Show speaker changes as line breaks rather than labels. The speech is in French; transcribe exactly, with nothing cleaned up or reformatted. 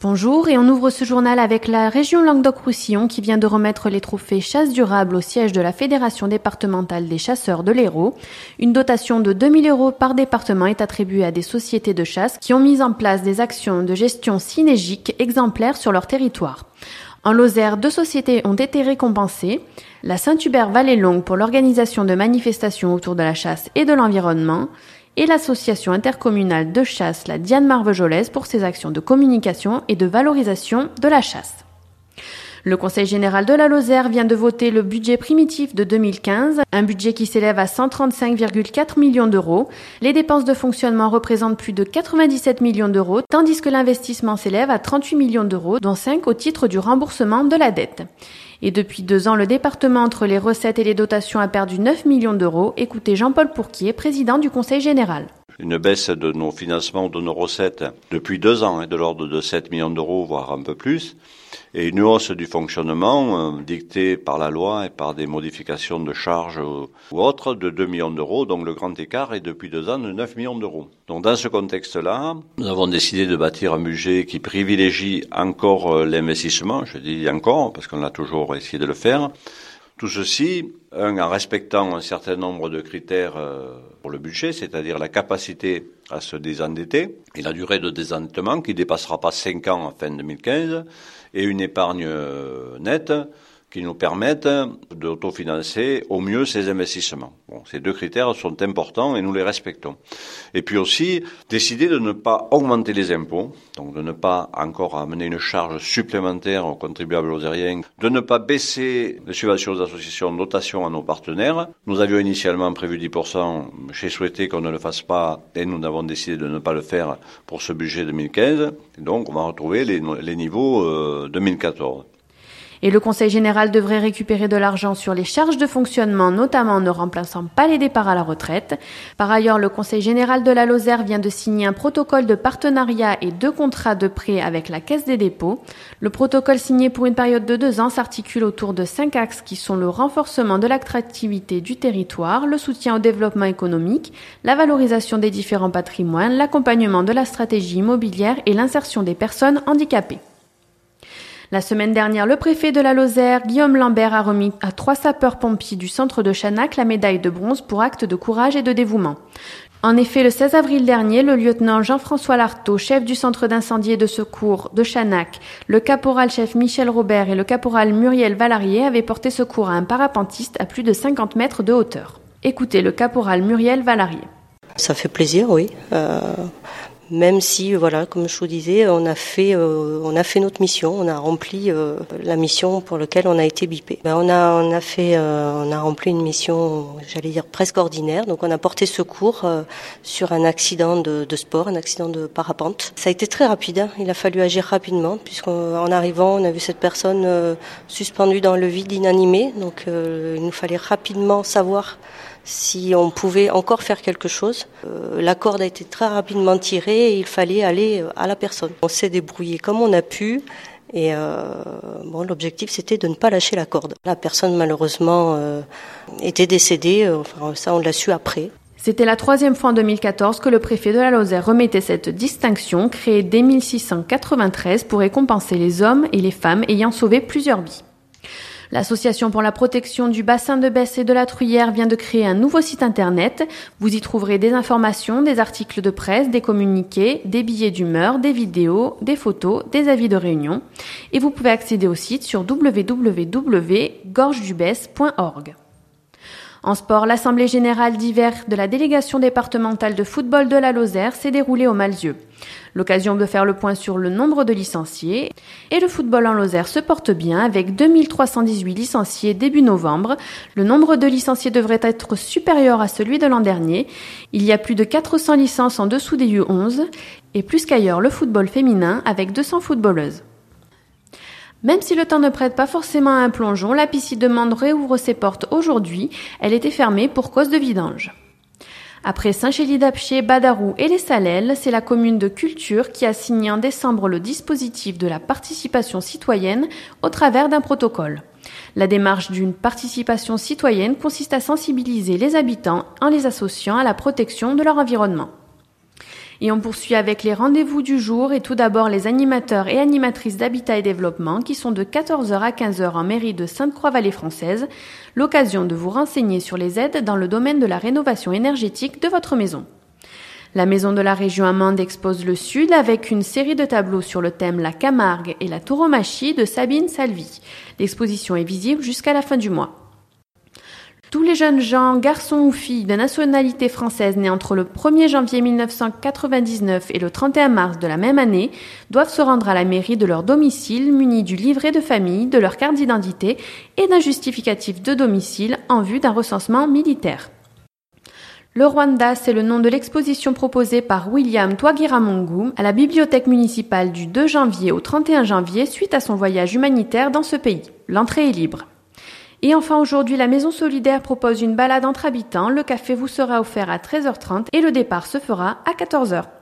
Bonjour, et on ouvre ce journal avec la région Languedoc-Roussillon qui vient de remettre les trophées chasse durable au siège de la Fédération départementale des chasseurs de l'Hérault. Une dotation de deux mille euros par département est attribuée à des sociétés de chasse qui ont mis en place des actions de gestion synergique exemplaires sur leur territoire. En Lozère, deux sociétés ont été récompensées. La Saint-Hubert Vallée Longue pour l'organisation de manifestations autour de la chasse et de l'environnement, et l'association intercommunale de chasse, la Diane Marvejolaise, pour ses actions de communication et de valorisation de la chasse. Le Conseil général de la Lozère vient de voter le budget primitif de deux mille quinze, un budget qui s'élève à cent trente-cinq virgule quatre millions d'euros. Les dépenses de fonctionnement représentent plus de quatre-vingt-dix-sept millions d'euros, tandis que l'investissement s'élève à trente-huit millions d'euros, dont cinq au titre du remboursement de la dette. Et depuis deux ans, le département, entre les recettes et les dotations, a perdu neuf millions d'euros. Écoutez Jean-Paul Pourquier, président du Conseil général.
Une baisse de nos financements, de nos recettes depuis deux ans, hein, de l'ordre de sept millions d'euros, voire un peu plus. Et une hausse du fonctionnement euh, dictée par la loi et par des modifications de charges ou, ou autres de deux millions d'euros. Donc le grand écart est depuis deux ans de neuf millions d'euros. Donc dans ce contexte-là, nous avons décidé de bâtir un budget qui privilégie encore euh, l'investissement. Je dis encore parce qu'on a toujours essayé de le faire. Tout ceci, un, en respectant un certain nombre de critères euh, pour le budget, c'est-à-dire la capacité à se désendetter et la durée de désendettement qui ne dépassera pas cinq ans en fin deux mille quinze, et une épargne euh, nette qui nous permettent d'autofinancer au mieux ces investissements. Bon, ces deux critères sont importants et nous les respectons. Et puis aussi, décider de ne pas augmenter les impôts, donc de ne pas encore amener une charge supplémentaire aux contribuables lozériens, de ne pas baisser les subventions aux associations, dotations à nos partenaires. Nous avions initialement prévu dix pour cent, j'ai souhaité qu'on ne le fasse pas et nous avons décidé de ne pas le faire pour ce budget deux mille quinze. Et donc on va retrouver les, les niveaux euh, deux mille quatorze.
Et le Conseil général devrait récupérer de l'argent sur les charges de fonctionnement, notamment en ne remplaçant pas les départs à la retraite. Par ailleurs, le Conseil général de la Lozère vient de signer un protocole de partenariat et deux contrats de prêt avec la Caisse des dépôts. Le protocole signé pour une période de deux ans s'articule autour de cinq axes qui sont le renforcement de l'attractivité du territoire, le soutien au développement économique, la valorisation des différents patrimoines, l'accompagnement de la stratégie immobilière et l'insertion des personnes handicapées. La semaine dernière, le préfet de la Lozère, Guillaume Lambert, a remis à trois sapeurs-pompiers du centre de Chanac la médaille de bronze pour acte de courage et de dévouement. En effet, le seize avril dernier, le lieutenant Jean-François Lartaud, chef du centre d'incendie et de secours de Chanac, le caporal-chef Michel Robert et le caporal Muriel Valarié avaient porté secours à un parapentiste à plus de cinquante mètres de hauteur. Écoutez le caporal Muriel Valarié.
Ça fait plaisir, oui. Euh... Même si, voilà, comme je vous disais, on a fait, euh, on a fait notre mission, on a rempli euh, la mission pour laquelle on a été bipé. Ben, on a, on a fait, euh, on a rempli une mission, j'allais dire presque ordinaire. Donc, on a porté secours euh, sur un accident de, de sport, un accident de parapente. Ça a été très rapide. Hein. Il a fallu agir rapidement, puisqu'en arrivant, on a vu cette personne euh, suspendue dans le vide, inanimée. Donc, euh, il nous fallait rapidement savoir si on pouvait encore faire quelque chose. Euh, la corde a été très rapidement tirée et il fallait aller à la personne. On s'est débrouillé comme on a pu et euh, bon, l'objectif c'était de ne pas lâcher la corde. La personne malheureusement euh, était décédée, enfin ça on l'a su après.
C'était la troisième fois en deux mille quatorze que le préfet de la Lozère remettait cette distinction créée dès mille six cent quatre-vingt-treize pour récompenser les hommes et les femmes ayant sauvé plusieurs vies. L'Association pour la protection du bassin de Besse et de la Truyère vient de créer un nouveau site internet. Vous y trouverez des informations, des articles de presse, des communiqués, des billets d'humeur, des vidéos, des photos, des avis de réunion. Et vous pouvez accéder au site sur w w w point gorge du besse point org. En sport, l'Assemblée générale d'hiver de la délégation départementale de football de la Lozère s'est déroulée au Malzieu. L'occasion de faire le point sur le nombre de licenciés. Et le football en Lozère se porte bien avec deux mille trois cent dix-huit licenciés début novembre. Le nombre de licenciés devrait être supérieur à celui de l'an dernier. Il y a plus de quatre cents licences en dessous des U onze et plus qu'ailleurs le football féminin avec deux cents footballeuses. Même si le temps ne prête pas forcément à un plongeon, la piscine de Mende réouvre ses portes aujourd'hui. Elle était fermée pour cause de vidange. Après Saint-Chély-d'Apcher, Badarou et les Salelles, c'est la commune de Culture qui a signé en décembre le dispositif de la participation citoyenne au travers d'un protocole. La démarche d'une participation citoyenne consiste à sensibiliser les habitants en les associant à la protection de leur environnement. Et on poursuit avec les rendez-vous du jour et tout d'abord les animateurs et animatrices d'Habitat et Développement qui sont de quatorze heures à quinze heures en mairie de Sainte-Croix-Vallée française. L'occasion de vous renseigner sur les aides dans le domaine de la rénovation énergétique de votre maison. La Maison de la Région Amande expose le Sud avec une série de tableaux sur le thème La Camargue et la tauromachie de Sabine Salvi. L'exposition est visible jusqu'à la fin du mois. Tous les jeunes gens, garçons ou filles de nationalité française nés entre le premier janvier mille neuf cent quatre-vingt-dix-neuf et le trente et un mars de la même année doivent se rendre à la mairie de leur domicile munis du livret de famille, de leur carte d'identité et d'un justificatif de domicile en vue d'un recensement militaire. Le Rwanda, c'est le nom de l'exposition proposée par William Twagiramungu à la bibliothèque municipale du deux janvier au trente et un janvier suite à son voyage humanitaire dans ce pays. L'entrée est libre. Et enfin aujourd'hui, la Maison Solidaire propose une balade entre habitants. Le café vous sera offert à treize heures trente et le départ se fera à quatorze heures.